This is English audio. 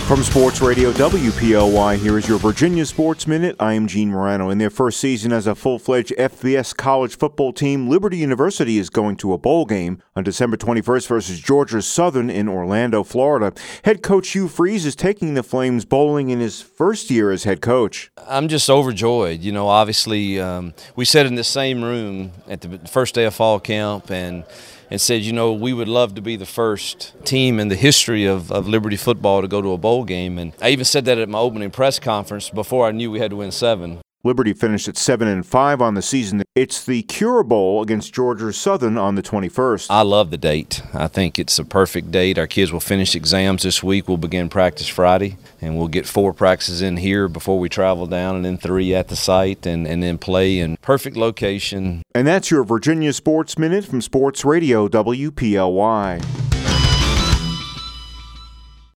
From Sports Radio WPLY, here is your Virginia Sports Minute. I am Gene Morano. In their first season as a full-fledged FBS college football team, Liberty University is going to a bowl game on December 21st versus Georgia Southern in Orlando, Florida. Head coach Hugh Freeze is taking the Flames bowling in his first year as head coach. I'm just overjoyed. You know, obviously, we sat in the same room at the first day of fall camp and said, you know, we would love to be the first team in the history of Liberty football to go to a bowl game. And I even said that at my opening press conference before I knew we had to win 7. Liberty finished at 7-5 on the season. It's the Cure Bowl against Georgia Southern on the 21st. I love the date. I think it's a perfect date. Our kids will finish exams this week. We'll begin practice Friday, and we'll get 4 practices in here before we travel down, and then 3 at the site, and then play in perfect location. And that's your Virginia Sports Minute from Sports Radio WPLY.